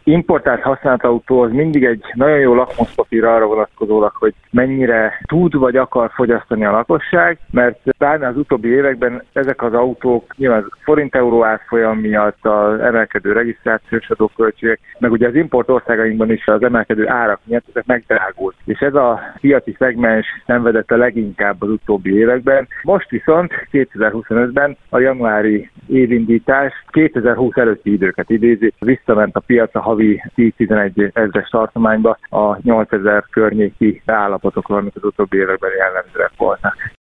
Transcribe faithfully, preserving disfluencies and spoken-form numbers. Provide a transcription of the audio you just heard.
importált használt autó az mindig egy nagyon jó lakmuszpapír arra vonatkozólag, hogy mennyire tud vagy akar fogyasztani a lakosság, mert pláne az utóbbi években ezek az autók nyilván forint-euró árfolyam miatt, az emelkedő regisztrációs adóköltségek, meg ugye az import országainkban is az emelkedő árak miatt ezek megdrágult. És ez a piaci szegmens szenvedett a leginkább az utóbbi években. Most viszont kétezer-huszonötben a januári évindítás kétezer-húsz előtti időket idézi, visszament a piac a havi tíz-tizenegy ezres tartományba a nyolcezer környéki állapotokról, amik az utóbbi években jellemzőek voltak.